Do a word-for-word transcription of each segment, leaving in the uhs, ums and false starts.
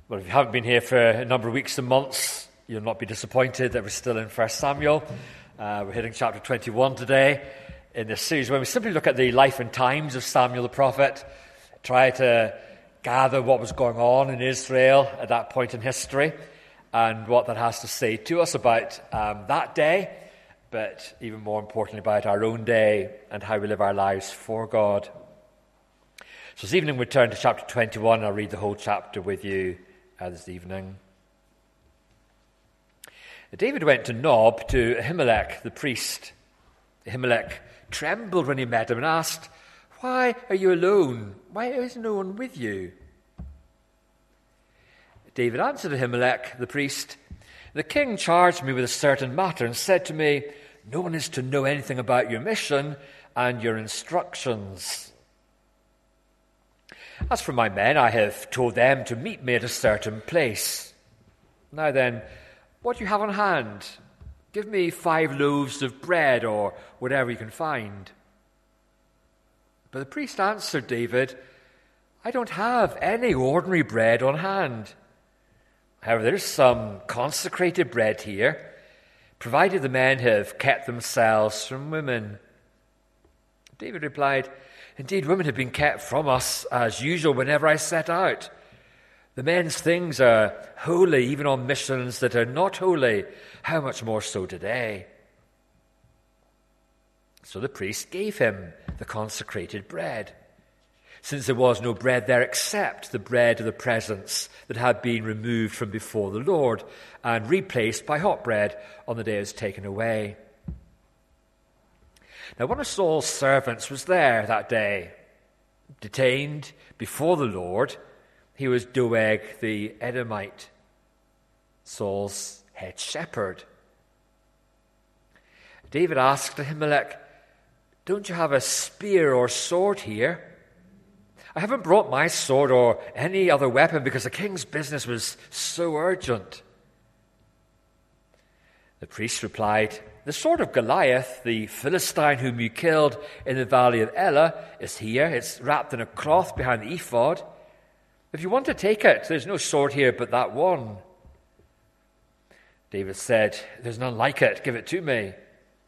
Well, if you haven't been here for a number of weeks and months, you'll not be disappointed that we're still in First Samuel. Uh, we're hitting chapter twenty-one today in this series where we simply look at the life and times of Samuel the prophet, try to gather what was going on in Israel at that point in history and what that has to say to us about um, that day, but even more importantly about our own day and how we live our lives for God. So this evening we turn to chapter twenty-one, and I'll read the whole chapter with you uh, this evening. David went to Nob to Ahimelech the priest. Ahimelech trembled when he met him and asked, "Why are you alone? Why is no one with you?" David answered Ahimelech the priest, "The king charged me with a certain matter and said to me, 'No one is to know anything about your mission and your instructions.' As for my men, I have told them to meet me at a certain place. Now then, what do you have on hand? Give me five loaves of bread or whatever you can find." But the priest answered David, "I don't have any ordinary bread on hand. However, there is some consecrated bread here, provided the men have kept themselves from women." David replied, "Indeed, women have been kept from us as usual whenever I set out. The men's things are holy even on missions that are not holy. How much more so today?" So the priest gave him the consecrated bread, since there was no bread there except the bread of the presence that had been removed from before the Lord and replaced by hot bread on the day it was taken away. Now one of Saul's servants was there that day, detained before the Lord. He was Doeg the Edomite, Saul's head shepherd. David asked Ahimelech, "Don't you have a spear or sword here?" "I haven't brought my sword or any other weapon because the king's business was so urgent." The priest replied, "The sword of Goliath, the Philistine whom you killed in the valley of Elah, is here. It's wrapped in a cloth behind the ephod. If you want to take it, there's no sword here but that one." David said, "There's none like it. Give it to me."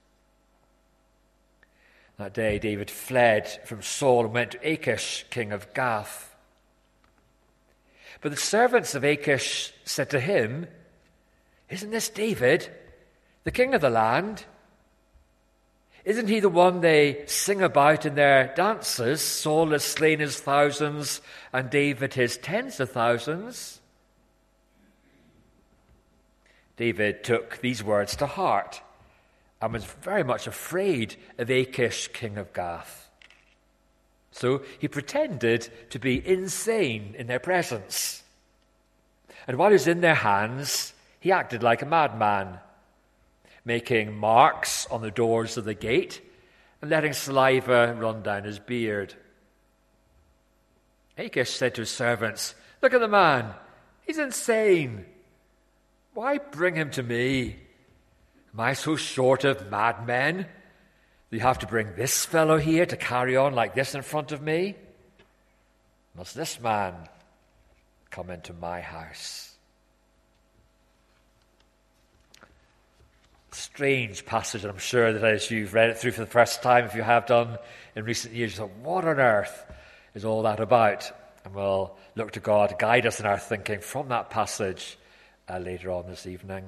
That day David fled from Saul and went to Achish, king of Gath. But the servants of Achish said to him, "Isn't this David, the king of the land? Isn't he the one they sing about in their dances? Saul has slain his thousands and David his tens of thousands." David took these words to heart and was very much afraid of Achish, king of Gath. So he pretended to be insane in their presence. And while he was in their hands, he acted like a madman, making marks on the doors of the gate and letting saliva run down his beard. Achish said to his servants, "Look at the man. He's insane. Why bring him to me? Am I so short of madmen that you have to bring this fellow here to carry on like this in front of me? Must this man come into my house?" Strange passage, I'm sure that as you've read it through for the first time, if you have done in recent years, you thought, what on earth is all that about? And we'll look to God to guide us in our thinking from that passage uh, later on this evening.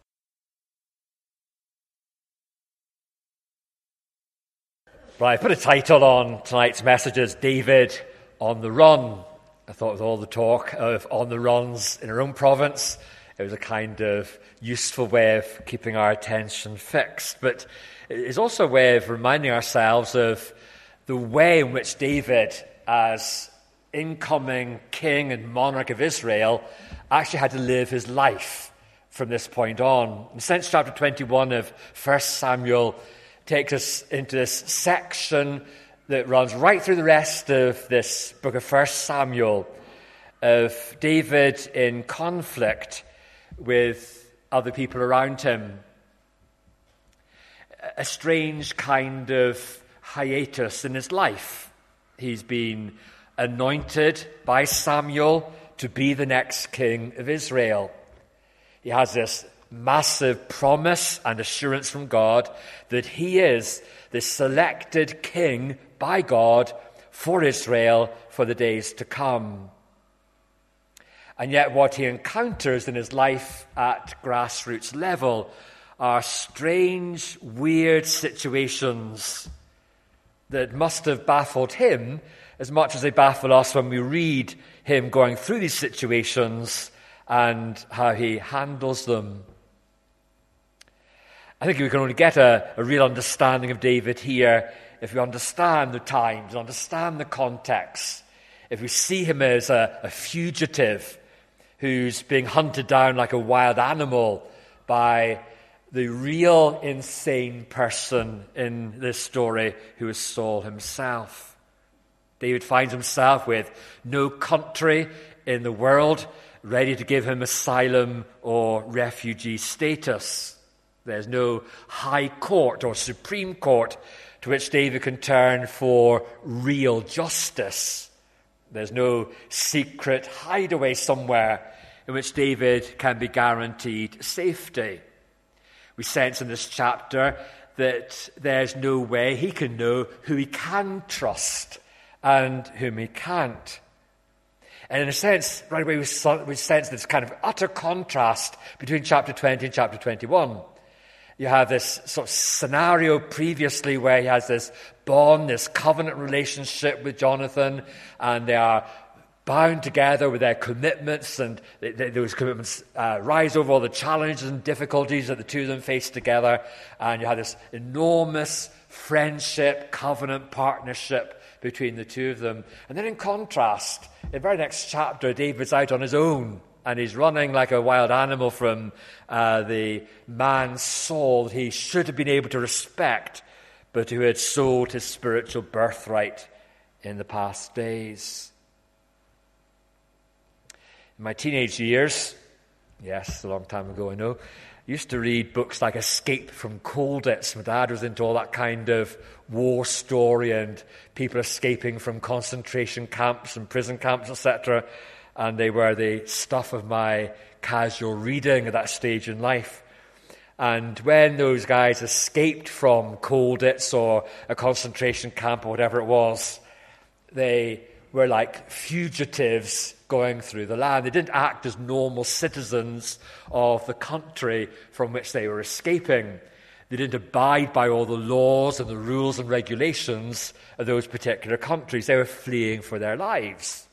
Right, I put a title on tonight's message as David on the Run. I thought with all the talk of on the runs in our own province, it was a kind of useful way of keeping our attention fixed. But it's also a way of reminding ourselves of the way in which David, as incoming king and monarch of Israel, actually had to live his life from this point on. In a sense, chapter twenty-one of First Samuel takes us into this section that runs right through the rest of this book of First Samuel, of David in conflict with other people around him. A strange kind of hiatus in his life. He's been anointed by Samuel to be the next king of Israel. He has this massive promise and assurance from God that he is the selected king by God for Israel for the days to come. And yet what he encounters in his life at grassroots level are strange, weird situations that must have baffled him as much as they baffle us when we read him going through these situations and how he handles them. I think we can only get a, a real understanding of David here if we understand the times, understand the context, if we see him as a, a fugitive who's being hunted down like a wild animal by the real insane person in this story who is Saul himself. David finds himself with no country in the world ready to give him asylum or refugee status. There's no high court or supreme court to which David can turn for real justice. There's no secret hideaway somewhere in which David can be guaranteed safety. We sense in this chapter that there's no way he can know who he can trust and whom he can't. And in a sense, right away we sense this kind of utter contrast between chapter twenty and chapter twenty-one. You have this sort of scenario previously where he has this bond, this covenant relationship with Jonathan, and they are bound together with their commitments, and they, they, those commitments uh, rise over all the challenges and difficulties that the two of them face together, and you have this enormous friendship, covenant, partnership between the two of them. And then in contrast, in the very next chapter, David's out on his own, and he's running like a wild animal from uh, the man Saul that he should have been able to respect, but who had sold his spiritual birthright in the past days. In my teenage years, yes, a long time ago I know, I used to read books like Escape from Colditz. My dad was into all that kind of war story and people escaping from concentration camps and prison camps, et cetera. And they were the stuff of my casual reading at that stage in life. And when those guys escaped from Colditz or a concentration camp or whatever it was, they were like fugitives going through the land. They didn't act as normal citizens of the country from which they were escaping. They didn't abide by all the laws and the rules and regulations of those particular countries. They were fleeing for their lives.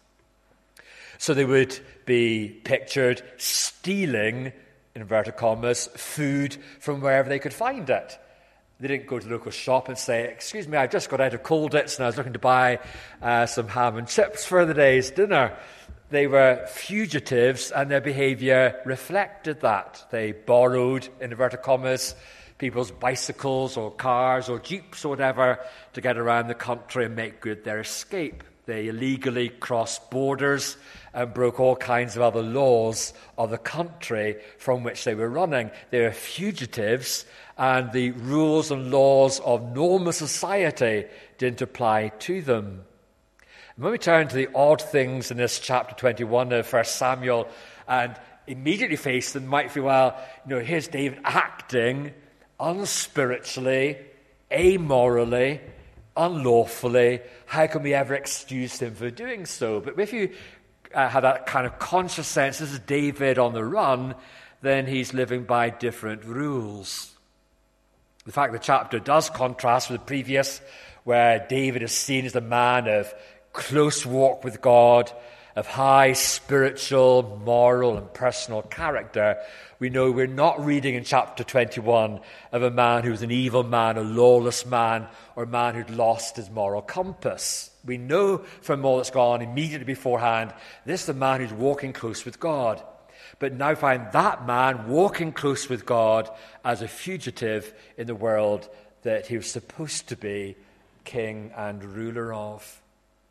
So they would be pictured stealing, in inverted commas, food from wherever they could find it. They didn't go to the local shop and say, "Excuse me, I've just got out of Colditz and I was looking to buy uh, some ham and chips for the day's dinner." They were fugitives, and their behavior reflected that. They borrowed, in inverted commas, people's bicycles or cars or jeeps or whatever to get around the country and make good their escape. They illegally crossed borders and broke all kinds of other laws of the country from which they were running. They were fugitives, and the rules and laws of normal society didn't apply to them. And when we turn to the odd things in this chapter twenty-one of First Samuel and immediately face them, might feel, well, you know, here's David acting unspiritually, amorally, unlawfully. How can we ever excuse him for doing so? But if you uh, have that kind of conscious sense, this is David on the run, then he's living by different rules. The fact the chapter does contrast with the previous, where David is seen as a man of close walk with God, of high spiritual, moral, and personal character. We know we're not reading in chapter twenty-one of a man who's an evil man, a lawless man, or a man who'd lost his moral compass. We know from all that's gone immediately beforehand, this is a man who's walking close with God. But now find that man walking close with God as a fugitive in the world that he was supposed to be king and ruler of.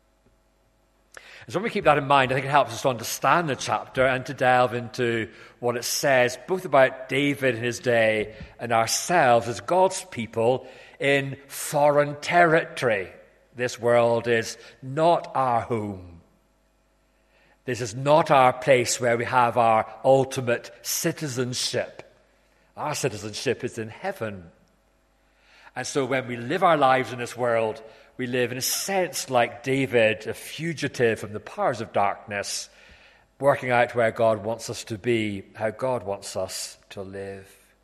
And so when we keep that in mind, I think it helps us to understand the chapter and to delve into what it says, both about David in his day and ourselves as God's people in foreign territory. This world is not our home. This is not our place where we have our ultimate citizenship. Our citizenship is in heaven. And so when we live our lives in this world, we live in a sense like David, a fugitive from the powers of darkness, working out where God wants us to be, how God wants us to live.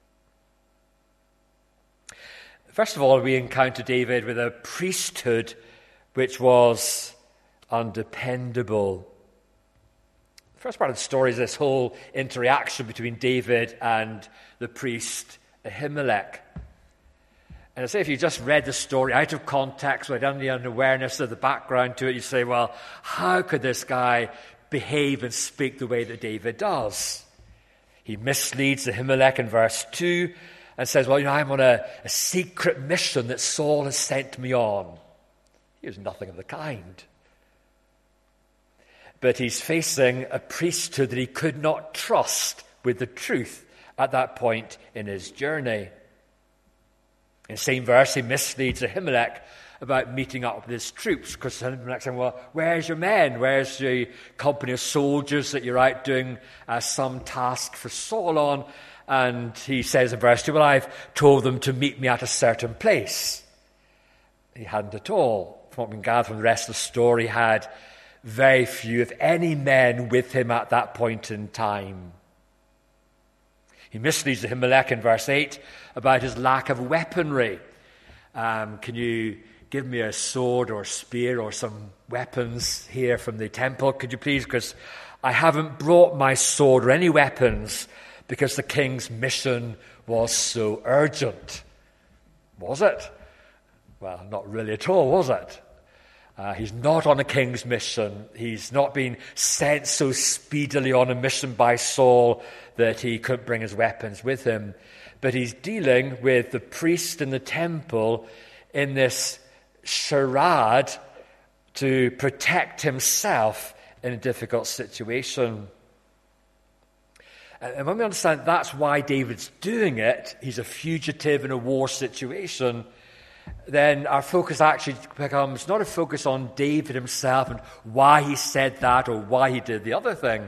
First of all, we encounter David with a priesthood which was undependable. The first part of the story is this whole interaction between David and the priest Ahimelech. And I say, if you just read the story out of context, without any awareness of the background to it, you say, well, how could this guy behave and speak the way that David does? He misleads Ahimelech in verse two and says, well, you know, I'm on a, a secret mission that Saul has sent me on. He was nothing of the kind. But he's facing a priesthood that he could not trust with the truth at that point in his journey. In the same verse, he misleads Ahimelech about meeting up with his troops, because Ahimelech saying, well, where's your men? Where's the company of soldiers that you're out doing uh, some task for Saul on? And he says in verse two, well, I've told them to meet me at a certain place. He hadn't at all. From what we can gather from the rest of the story, he had very few, if any, men with him at that point in time. He misleads Ahimelech in verse eight about his lack of weaponry. Um, can you give me a sword or a spear or some weapons here from the temple, could you please? Because I haven't brought my sword or any weapons because the king's mission was so urgent. Was it? Well, not really at all, was it? Uh, he's not on a king's mission. He's not been sent so speedily on a mission by Saul that he couldn't bring his weapons with him. But he's dealing with the priest in the temple in this charade to protect himself in a difficult situation. And when we understand that's why David's doing it, he's a fugitive in a war situation, then our focus actually becomes not a focus on David himself and why he said that or why he did the other thing.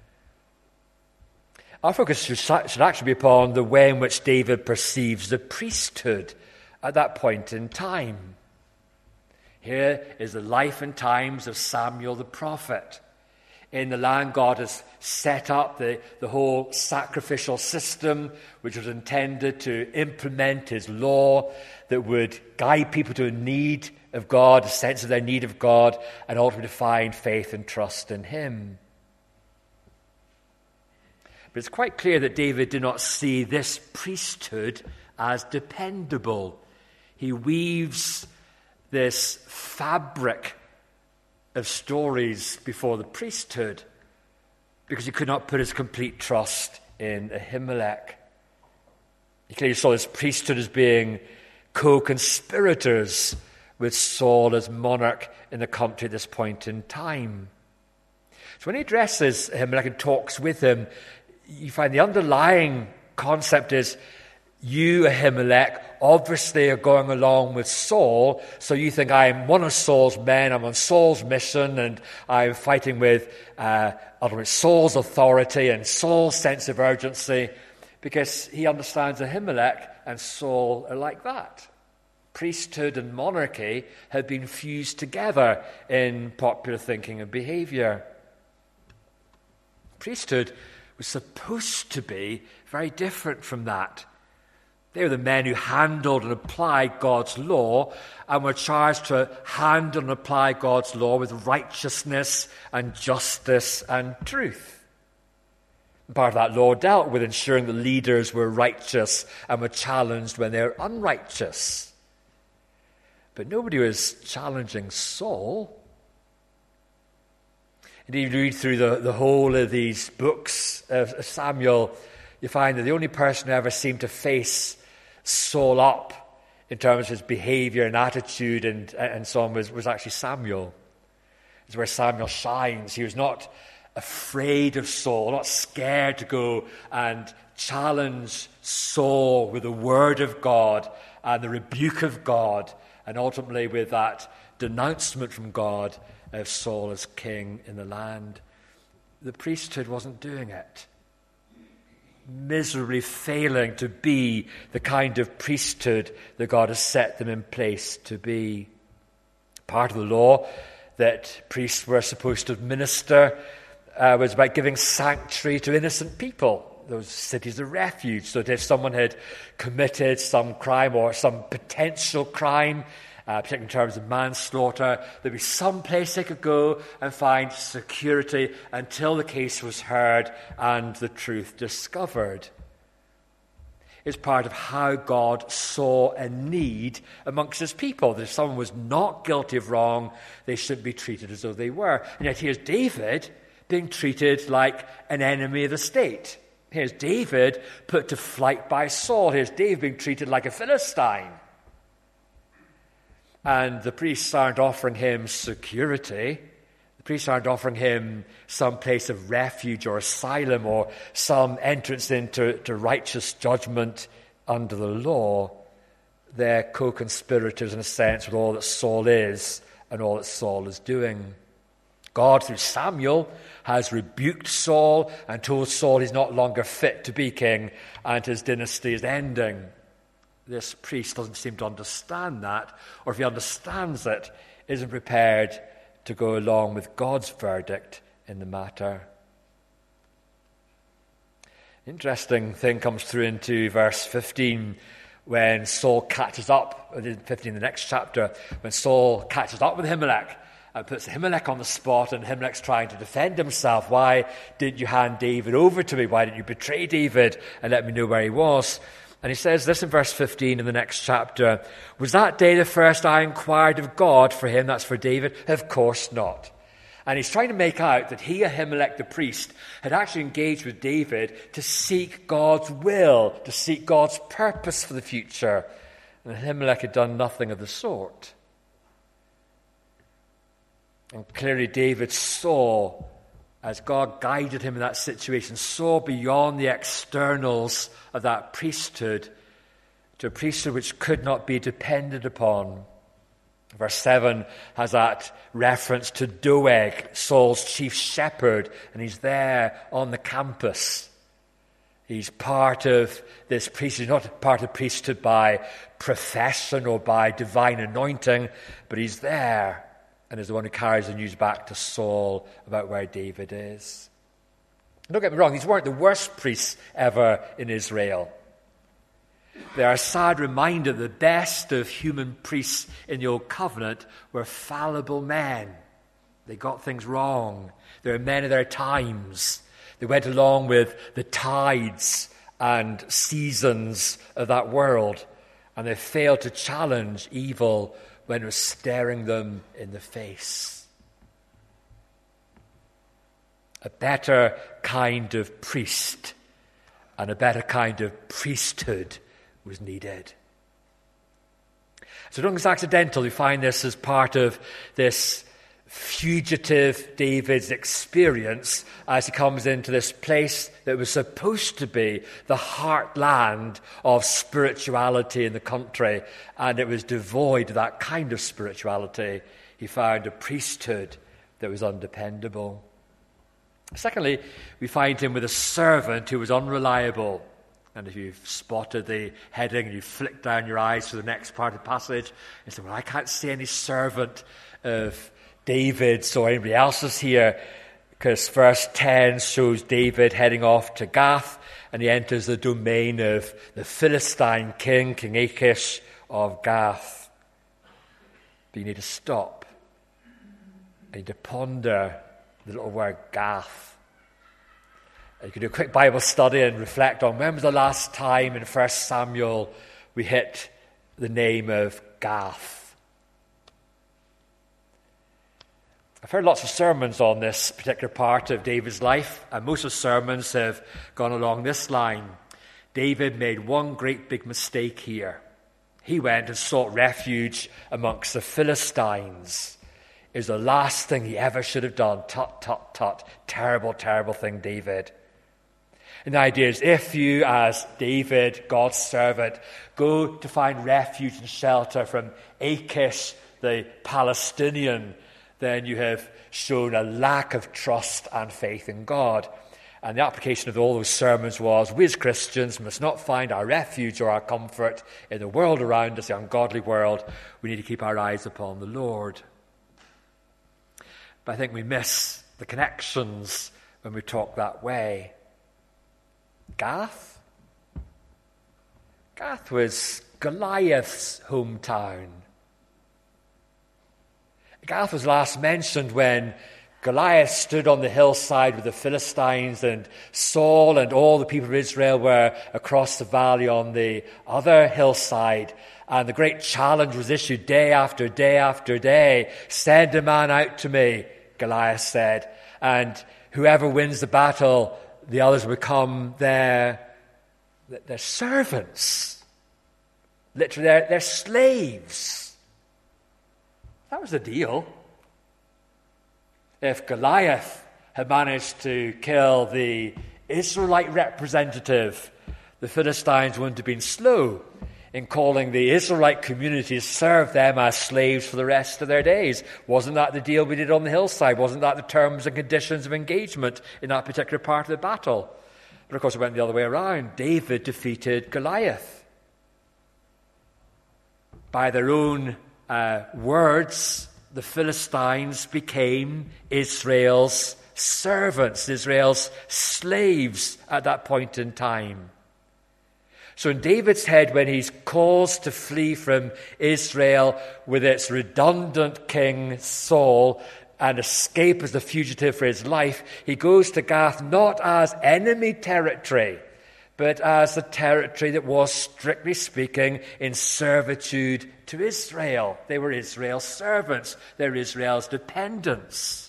Our focus should, should actually be upon the way in which David perceives the priesthood at that point in time. Here is the life and times of Samuel the prophet. In the land, God has set up the, the whole sacrificial system, which was intended to implement his law that would guide people to a need of God, a sense of their need of God, and ultimately find faith and trust in him. But it's quite clear that David did not see this priesthood as dependable. He weaves this fabric of stories before the priesthood because he could not put his complete trust in Ahimelech. He clearly saw his priesthood as being co-conspirators with Saul as monarch in the country at this point in time. So when he addresses Ahimelech and talks with him, you find the underlying concept is, you, Ahimelech, obviously are going along with Saul, so you think I'm one of Saul's men, I'm on Saul's mission, and I'm fighting with uh, ultimately Saul's authority and Saul's sense of urgency, because he understands Ahimelech and Saul are like that. Priesthood and monarchy have been fused together in popular thinking and behavior. Priesthood was supposed to be very different from that. They were the men who handled and applied God's law and were charged to handle and apply God's law with righteousness and justice and truth. And part of that law dealt with ensuring the leaders were righteous and were challenged when they were unrighteous. But nobody was challenging Saul. Indeed, if you read through the, the whole of these books of Samuel, you find that the only person who ever seemed to face Saul up in terms of his behavior and attitude and, and so on was, was actually Samuel. It's where Samuel shines. He was not afraid of Saul, not scared to go and challenge Saul with the word of God and the rebuke of God, and ultimately with that denouncement from God of Saul as king in the land. the priesthood wasn't doing it. Miserably failing to be the kind of priesthood that God has set them in place to be. Part of the law that priests were supposed to administer uh, was about giving sanctuary to innocent people, those cities of refuge, so that if someone had committed some crime or some potential crime, uh, particularly in terms of manslaughter, there'd be some place they could go and find security until the case was heard and the truth discovered. It's part of how God saw a need amongst his people, that if someone was not guilty of wrong, they should be treated as though they were. And yet here's David being treated like an enemy of the state. Here's David put to flight by Saul. Here's David being treated like a Philistine. And the priests aren't offering him security. The priests aren't offering him some place of refuge or asylum or some entrance into to righteous judgment under the law. They're co-conspirators, in a sense, with all that Saul is and all that Saul is doing. God, through Samuel, has rebuked Saul and told Saul he's not longer fit to be king and his dynasty is ending. This priest doesn't seem to understand that, or if he understands it, isn't prepared to go along with God's verdict in the matter. Interesting thing comes through into verse fifteen when Saul catches up, fifteen, the next chapter, when Saul catches up with Ahimelech and puts Ahimelech on the spot, and Ahimelech's trying to defend himself. Why did you hand David over to me? Why didn't you betray David and let me know where he was? And he says this in verse fifteen in the next chapter. Was that day the first I inquired of God for him? That's for David. Of course not. And he's trying to make out that he, Ahimelech the priest, had actually engaged with David to seek God's will, to seek God's purpose for the future. And Ahimelech had done nothing of the sort. And clearly David saw, as God guided him in that situation, saw beyond the externals of that priesthood to a priesthood which could not be depended upon. Verse seven has that reference to Doeg, Saul's chief shepherd, and he's there on the campus. He's part of this priesthood, not part of priesthood by profession or by divine anointing, but he's there and is the one who carries the news back to Saul about where David is. Don't get me wrong, these weren't the worst priests ever in Israel. They are a sad reminder the best of human priests in the Old Covenant were fallible men. They got things wrong. They were men of their times. They went along with the tides and seasons of that world, and they failed to challenge evil when it was staring them in the face. A better kind of priest and a better kind of priesthood was needed. So I don't think it's accidental. We find this as part of this fugitive David's experience as he comes into this place that was supposed to be the heartland of spirituality in the country, and it was devoid of that kind of spirituality. He found a priesthood that was undependable. Secondly, we find him with a servant who was unreliable. And if you've spotted the heading and you flick down your eyes to the next part of the passage, you say, well, I can't see any servant of David's or anybody else's here, because verse ten shows David heading off to Gath, and he enters the domain of the Philistine king, King Achish of Gath. But you need to stop. You need to ponder the little word Gath. You can do a quick Bible study and reflect on when was the last time in First Samuel we hit the name of Gath. I've heard lots of sermons on this particular part of David's life, and most of the sermons have gone along this line. David made one great big mistake here. He went and sought refuge amongst the Philistines. It was the last thing he ever should have done. Tut, tut, tut. Terrible, terrible thing, David. And the idea is, if you, as David, God's servant, go to find refuge and shelter from Achish, the Palestinian, then you have shown a lack of trust and faith in God. And the application of all those sermons was, we as Christians must not find our refuge or our comfort in the world around us, the ungodly world. We need to keep our eyes upon the Lord. But I think we miss the connections when we talk that way. Gath? Gath was Goliath's hometown. Gath was last mentioned when Goliath stood on the hillside with the Philistines, and Saul and all the people of Israel were across the valley on the other hillside. And the great challenge was issued day after day after day. Send a man out to me, Goliath said. And whoever wins the battle, the others become their, their servants. Literally, they're, they're slaves. That was the deal. If Goliath had managed to kill the Israelite representative, the Philistines wouldn't have been slow in calling the Israelite community to serve them as slaves for the rest of their days. Wasn't that the deal we did on the hillside? Wasn't that the terms and conditions of engagement in that particular part of the battle? But of course it went the other way around. David defeated Goliath. By their own uh, words, the Philistines became Israel's servants, Israel's slaves at that point in time. So in David's head, when he's caused to flee from Israel with its redundant king Saul and escape as the fugitive for his life, he goes to Gath not as enemy territory, but as the territory that was, strictly speaking, in servitude to Israel. They were Israel's servants. They were Israel's dependents.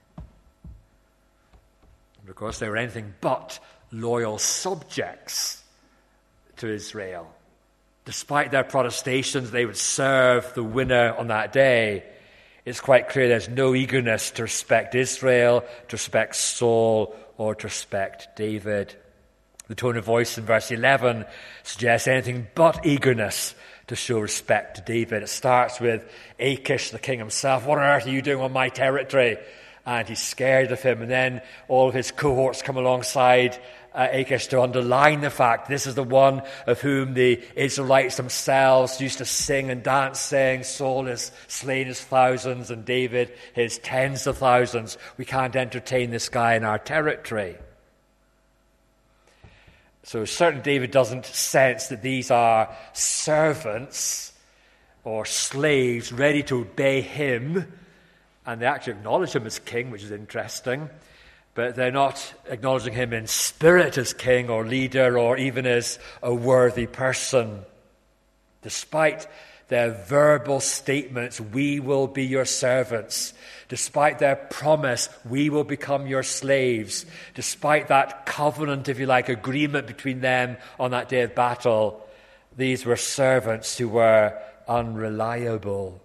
And of course, they were anything but loyal subjects to Israel. Despite their protestations, they would serve the winner on that day. It's quite clear there's no eagerness to respect Israel, to respect Saul, or to respect David. The tone of voice in verse eleven suggests anything but eagerness to show respect to David. It starts with Achish, the king himself. What on earth are you doing on my territory? And he's scared of him. And then all of his cohorts come alongside uh, Achish to underline the fact this is the one of whom the Israelites themselves used to sing and dance, saying, Saul has slain his thousands and David his tens of thousands. We can't entertain this guy in our territory. So certainly David doesn't sense that these are servants or slaves ready to obey him, and they actually acknowledge him as king, which is interesting, but they're not acknowledging him in spirit as king or leader or even as a worthy person. Despite their verbal statements, we will be your servants. Despite their promise, we will become your slaves. Despite that covenant, if you like, agreement between them on that day of battle, these were servants who were unreliable.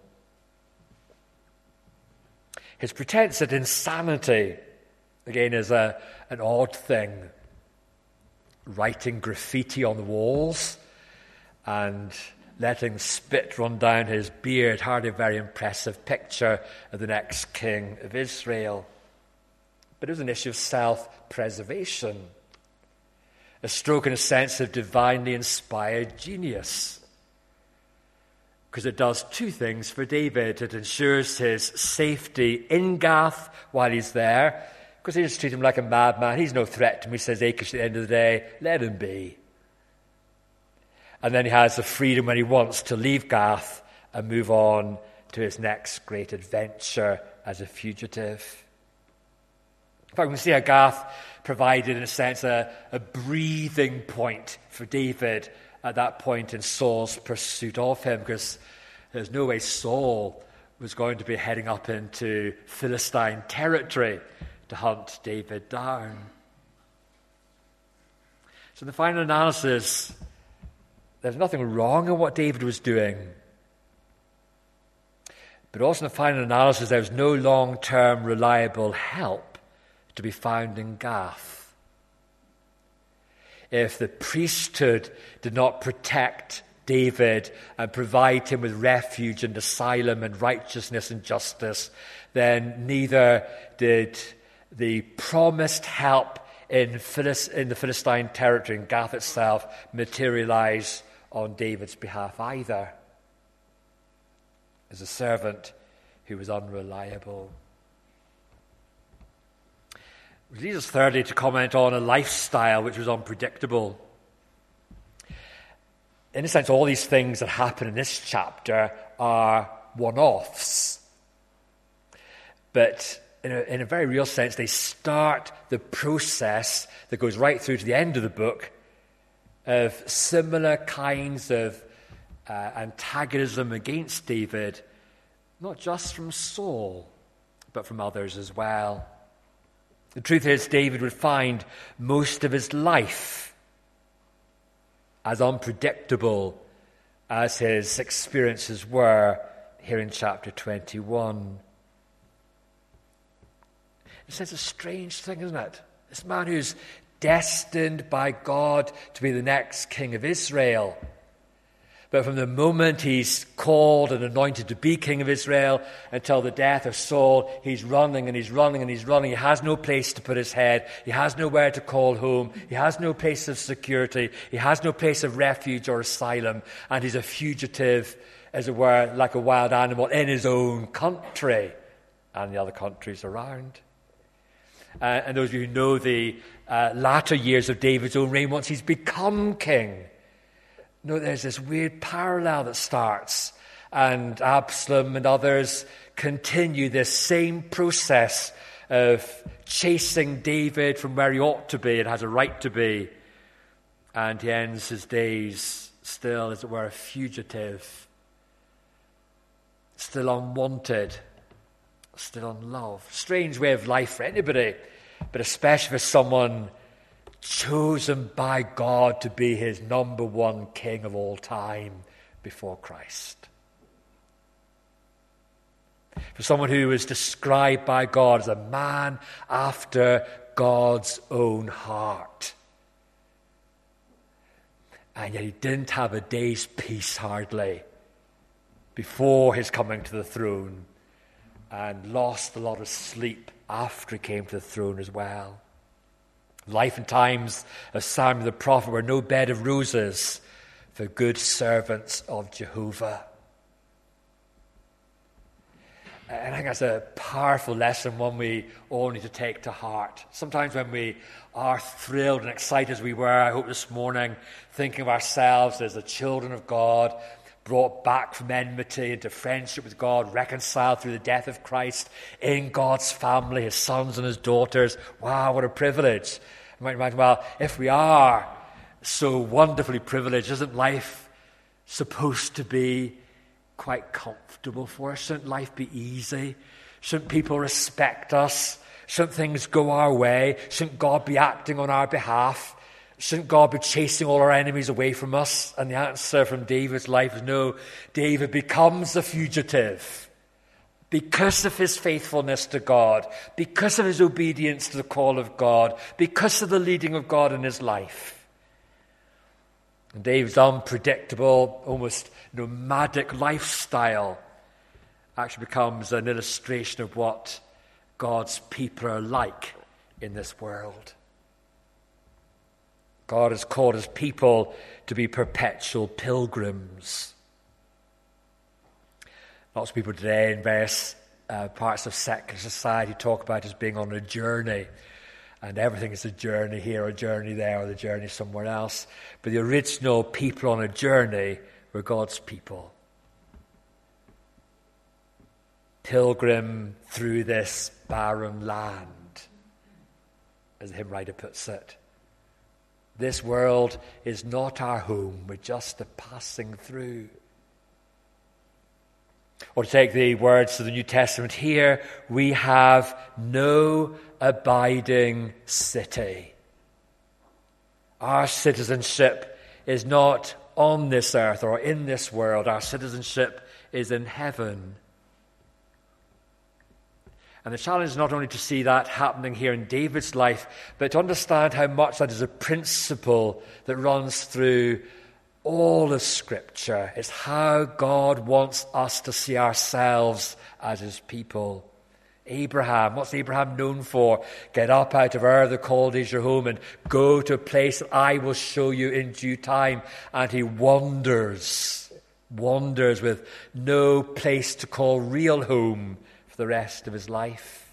His pretense at insanity, again, is a, an odd thing. Writing graffiti on the walls and letting spit run down his beard, hardly a very impressive picture of the next king of Israel. But it was an issue of self-preservation, a stroke in a sense of divinely inspired genius. Because it does two things for David. It ensures his safety in Gath while he's there, because they just treat him like a madman. He's no threat to me, says Achish at the end of the day. Let him be. And then he has the freedom when he wants to leave Gath and move on to his next great adventure as a fugitive. In fact, we can see how Gath provided, in a sense, a, a breathing point for David at that point in Saul's pursuit of him, because there's no way Saul was going to be heading up into Philistine territory to hunt David down. So in the final analysis, there's nothing wrong in what David was doing. But also in the final analysis, there was no long-term reliable help to be found in Gath. If the priesthood did not protect David and provide him with refuge and asylum and righteousness and justice, then neither did the promised help in, Philis- in the Philistine territory, in Gath itself, materialize on David's behalf either, as a servant who was unreliable. It leads us thirdly to comment on a lifestyle which was unpredictable. In a sense, all these things that happen in this chapter are one-offs. But in a, in a very real sense, they start the process that goes right through to the end of the book of similar kinds of uh, antagonism against David, not just from Saul, but from others as well. The truth is, David would find most of his life as unpredictable as his experiences were here in chapter twenty-one. It's a strange thing, isn't it? This man who's destined by God to be the next king of Israel. But from the moment he's called and anointed to be king of Israel until the death of Saul, he's running and he's running and he's running. He has no place to put his head. He has nowhere to call home. He has no place of security. He has no place of refuge or asylum. And he's a fugitive, as it were, like a wild animal in his own country and the other countries around. Uh, and those of you who know the uh, latter years of David's own reign, once he's become king, no, there's this weird parallel that starts, and Absalom and others continue this same process of chasing David from where he ought to be and has a right to be, and he ends his days still, as it were, a fugitive, still unwanted, still unloved. Strange way of life for anybody, but especially for someone chosen by God to be his number one king of all time before Christ. For someone who was described by God as a man after God's own heart. And yet he didn't have a day's peace hardly before his coming to the throne, and lost a lot of sleep after he came to the throne as well. Life and times of Samuel the prophet were no bed of roses for good servants of Jehovah. And I think that's a powerful lesson, one we all need to take to heart. Sometimes when we are thrilled and excited as we were, I hope this morning, thinking of ourselves as the children of God, brought back from enmity into friendship with God, reconciled through the death of Christ in God's family, his sons and his daughters. Wow, what a privilege. You might imagine, well, if we are so wonderfully privileged, isn't life supposed to be quite comfortable for us? Shouldn't life be easy? Shouldn't people respect us? Shouldn't things go our way? Shouldn't God be acting on our behalf? Shouldn't God be chasing all our enemies away from us? And the answer from David's life is no. David becomes a fugitive because of his faithfulness to God, because of his obedience to the call of God, because of the leading of God in his life. And David's unpredictable, almost nomadic lifestyle actually becomes an illustration of what God's people are like in this world. God has called his people to be perpetual pilgrims. Lots of people today in various uh, parts of secular society talk about as being on a journey. And everything is a journey here, a journey there, or the journey somewhere else. But the original people on a journey were God's people. Pilgrim through this barren land, as the hymn writer puts it. This world is not our home, we're just a passing through. Or to take the words of the New Testament here, we have no abiding city. Our citizenship is not on this earth or in this world. Our citizenship is in heaven. And the challenge is not only to see that happening here in David's life, but to understand how much that is a principle that runs through all of Scripture is how God wants us to see ourselves as his people. Abraham, what's Abraham known for? Get up out of Ur, the Chaldees, your home, and go to a place that I will show you in due time. And he wanders, wanders with no place to call real home for the rest of his life.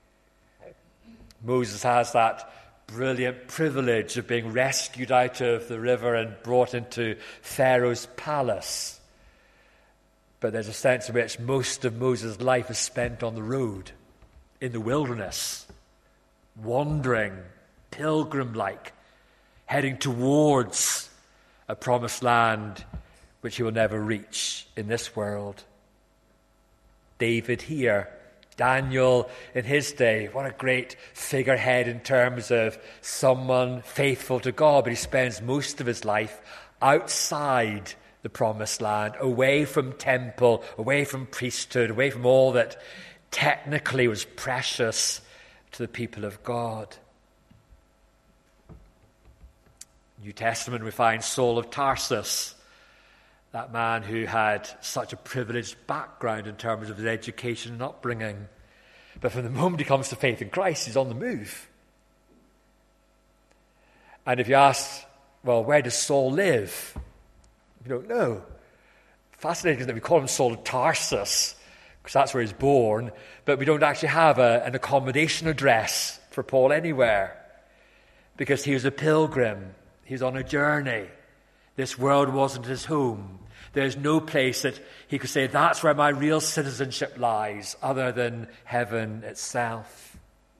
Moses has that brilliant privilege of being rescued out of the river and brought into Pharaoh's palace. But there's a sense in which most of Moses' life is spent on the road, in the wilderness, wandering, pilgrim-like, heading towards a promised land which he will never reach in this world. David here, Daniel in his day, what a great figurehead in terms of someone faithful to God, but he spends most of his life outside the promised land, away from temple, away from priesthood, away from all that technically was precious to the people of God. New Testament, we find Saul of Tarsus, that man who had such a privileged background in terms of his education and upbringing. But from the moment he comes to faith in Christ, he's on the move. And if you ask, well, where does Saul live? We don't know. Fascinating that we call him Saul of Tarsus, because that's where he's born, but we don't actually have a, an accommodation address for Paul anywhere, because he was a pilgrim. He was on a journey. This world wasn't his home. There's no place that he could say, that's where my real citizenship lies, other than heaven itself.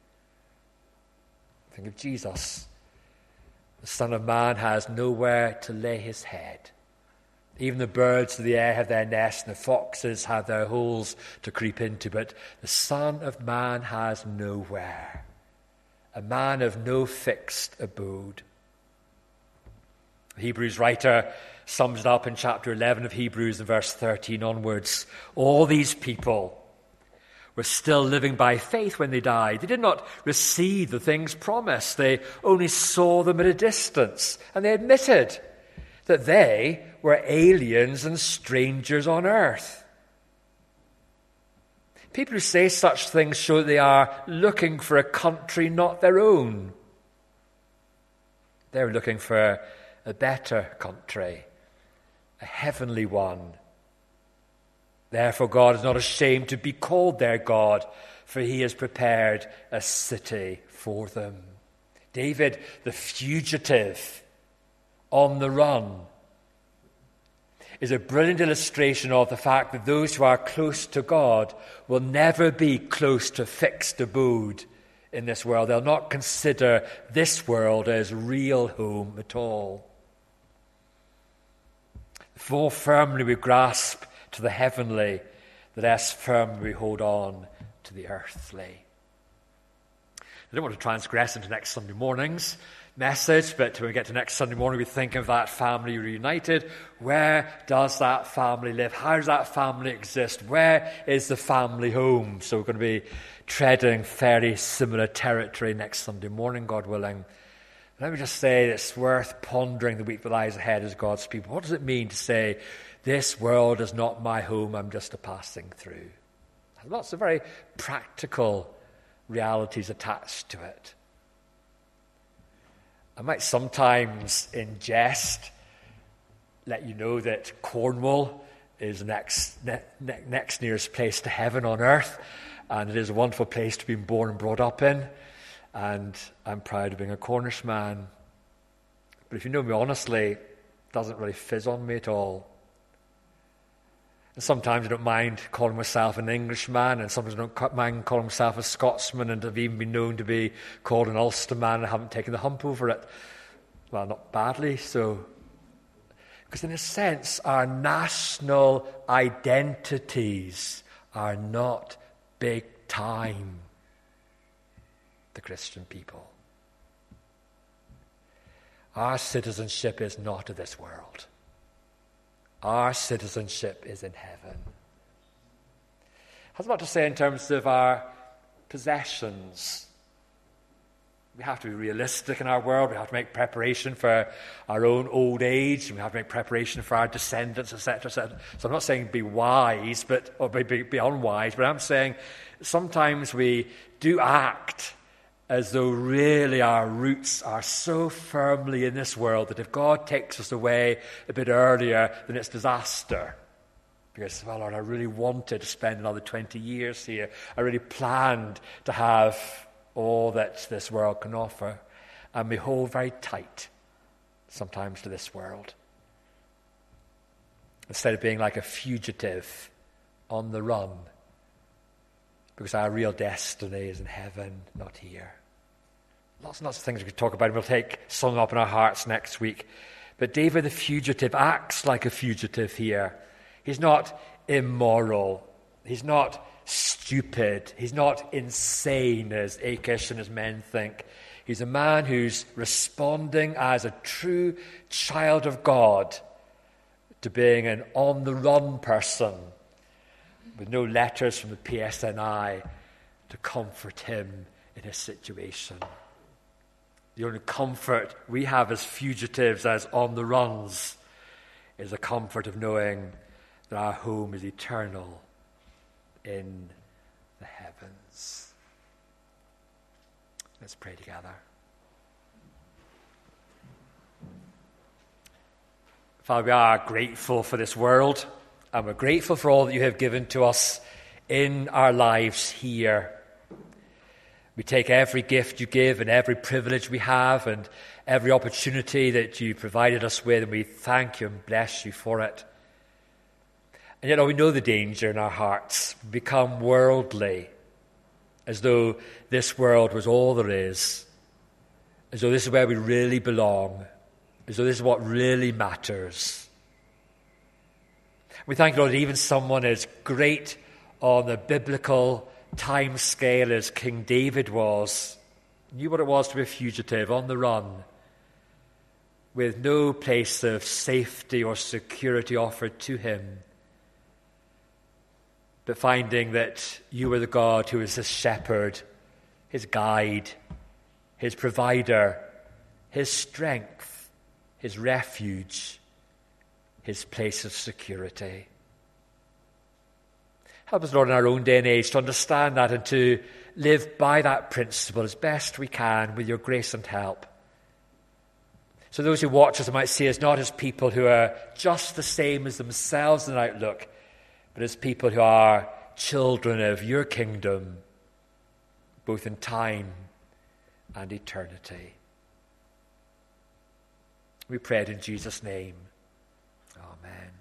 Think of Jesus. The Son of Man has nowhere to lay his head. Even the birds of the air have their nests, and the foxes have their holes to creep into, but the Son of Man has nowhere. A man of no fixed abode. The Hebrews writer sums it up in chapter eleven of Hebrews and verse thirteen onwards. All these people were still living by faith when they died. They did not receive the things promised. They only saw them at a distance, and they admitted that they were aliens and strangers on earth. People who say such things show that they are looking for a country not their own. They're looking for a better country, a heavenly one. Therefore God is not ashamed to be called their God, for he has prepared a city for them. David, the fugitive, on the run, is a brilliant illustration of the fact that those who are close to God will never be close to fixed abode in this world. They'll not consider this world as real home at all. The more firmly we grasp to the heavenly, the less firmly we hold on to the earthly. I don't want to transgress into next Sunday morning's message, but when we get to next Sunday morning, we think of that family reunited. Where does that family live? How does that family exist? Where is the family home? So we're going to be treading fairly similar territory next Sunday morning, God willing. Let me just say it's worth pondering the week that lies ahead as God's people. What does it mean to say, this world is not my home, I'm just a passing through? Lots of very practical realities attached to it. I might sometimes, in jest, let you know that Cornwall is the next, ne- ne- next nearest place to heaven on earth, and it is a wonderful place to be born and brought up in, and I'm proud of being a Cornishman. But if you know me honestly, it doesn't really fizz on me at all. And sometimes I don't mind calling myself an Englishman, and sometimes I don't mind calling myself a Scotsman, and I've even been known to be called an Ulsterman, and I haven't taken the hump over it. Well, not badly, so. Because in a sense, our national identities are not big time, the Christian people. Our citizenship is not of this world. Our citizenship is in heaven. Has a lot to say in terms of our possessions. We have to be realistic in our world. We have to make preparation for our own old age. And we have to make preparation for our descendants, et cetera, et cetera. So I'm not saying be wise, but or be, be, be unwise, but I'm saying sometimes we do act as though really our roots are so firmly in this world that if God takes us away a bit earlier, then it's disaster. Because, well, Lord, I really wanted to spend another twenty years here. I really planned to have all that this world can offer. And we hold very tight sometimes to this world. Instead of being like a fugitive on the run. Because our real destiny is in heaven, not here. Lots and lots of things we could talk about, and we'll take some up in our hearts next week. But David the fugitive acts like a fugitive here. He's not immoral. He's not stupid. He's not insane, as Achish and his men think. He's a man who's responding as a true child of God to being an on-the-run person with no letters from the P S N I to comfort him in his situation. The only comfort we have as fugitives, as on-the-runs, is the comfort of knowing that our home is eternal in the heavens. Let's pray together. Father, we are grateful for this world, and we're grateful for all that you have given to us in our lives here. We take every gift you give and every privilege we have and every opportunity that you provided us with, and we thank you and bless you for it. And yet, oh, we know the danger in our hearts. We become worldly, as though this world was all there is, as though this is where we really belong, as though this is what really matters. We thank you, Lord, that even someone as great on the biblical time scale as King David was, knew what it was to be a fugitive on the run, with no place of safety or security offered to him, but finding that you were the God who was his shepherd, his guide, his provider, his strength, his refuge, his place of security. Help us, Lord, in our own day and age to understand that and to live by that principle as best we can with your grace and help. So those who watch us might see us not as people who are just the same as themselves in outlook, but as people who are children of your kingdom, both in time and eternity. We pray it in Jesus' name. Amen.